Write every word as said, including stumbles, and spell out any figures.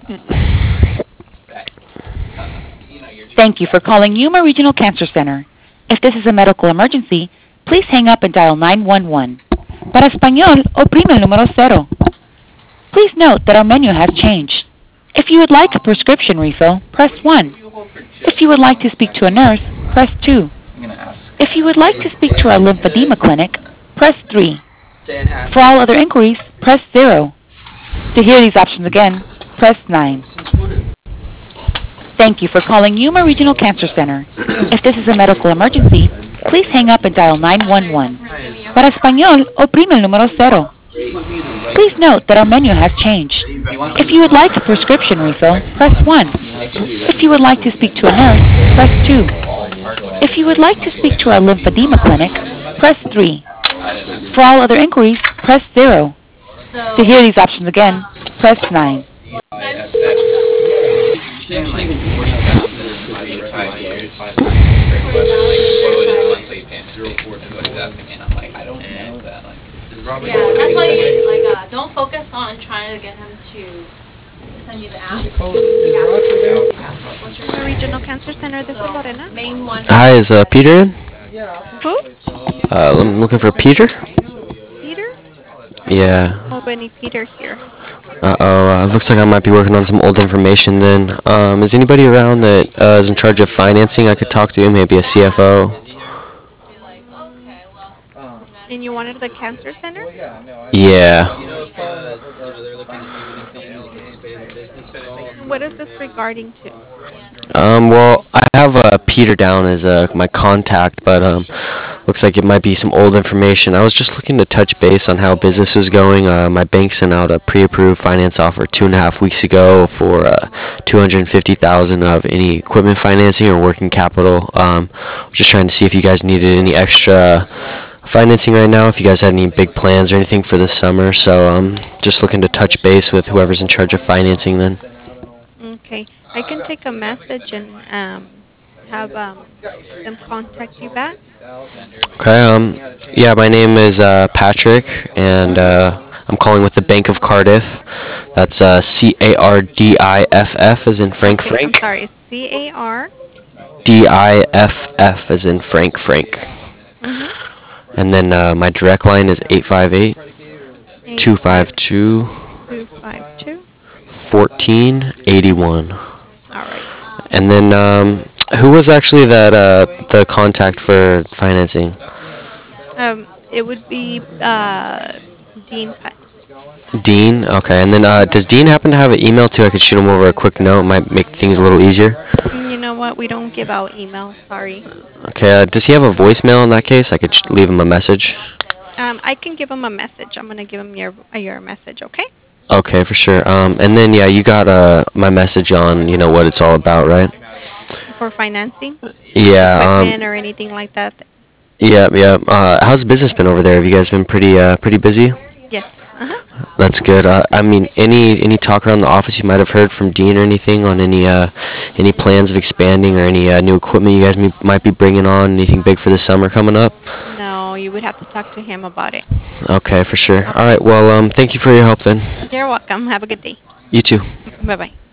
Thank you for calling Yuma Regional Cancer Center. If this is a medical emergency, please hang up and dial nine one one. Para español, oprime el número cero. Please note that our menu has changed. If you would like a prescription refill, press one. If you would like to speak to a nurse, press two. If you would like to speak to our lymphedema clinic, press three. For all other inquiries, press zero. To hear these options again, press nine. Thank you for calling Yuma Regional Cancer Center. If this is a medical emergency, please hang up and dial nine one one. Para español, oprime el número cero. Please note that our menu has changed. If you would like a prescription refill, press one. If you would like to speak to a nurse, press two. If you would like to speak to our lymphedema clinic, press three. For all other inquiries, press zero. To hear these options again, press nine. Yeah, that's why you like uh, don't focus on trying to get him to send you the app. What's your Regional Cancer Center, this is Lorena. main one? Hi, is uh, Peter in? Who? Uh, I'm looking for Peter. Peter? Yeah. Oh, Benny Peter here. Uh-oh, uh, looks like I might be working on some old information then. Um, is anybody around that uh, is in charge of financing I could talk to? Maybe a C F O? And you wanted the cancer center? Yeah. What is this regarding to? Um, well, I have uh, Peter down as uh, my contact, but um, looks like it might be some old information. I was just looking to touch base on how business is going. Uh, my bank sent out a pre-approved finance offer two and a half weeks ago for uh, two hundred fifty thousand dollars of any equipment financing or working capital. Um, just trying to see if you guys needed any extra financing right now, if you guys had any big plans or anything for this summer. So um, just looking to touch base with whoever's in charge of financing then. Okay, I can take a message and um, have um, them contact you back. Okay, um, yeah, my name is uh, Patrick, and uh, I'm calling with the Bank of Cardiff. That's uh, C A R D I F F as in Frank Okay, Frank. I'm sorry, C A R. D I F F as in Frank Frank. Mm-hmm. And then uh, my direct line is eight five eight, two five two, two five two. one four eight one. All right. And then um, who was actually that uh, the contact for financing? Um, it would be uh, Dean Putt. Dean? Okay. And then uh, does Dean happen to have an email too? I could shoot him over a quick note. Might make things a little easier. You know what? We don't give out emails. Sorry. Okay. Uh, does he have a voicemail in that case? I could sh- leave him a message. Um, I can give him a message. I'm gonna give him your uh, your message. Okay. Okay, for sure. Um, and then yeah, you got uh my message on you know what it's all about, right? For financing. Yeah. Equipment Um. or anything like that. Yeah. Yeah. Uh, how's business been over there? Have you guys been pretty uh pretty busy? Yes. Uh-huh. That's good. Uh, I mean, any any talk around the office you might have heard from Dean or anything on any uh any plans of expanding or any uh, new equipment you guys m- might be bringing on? Anything big for the summer coming up? No, you would have to talk to him about it. Okay, for sure. All right. Well, um, thank you for your help then. You're welcome. Have a good day. You too. Bye bye.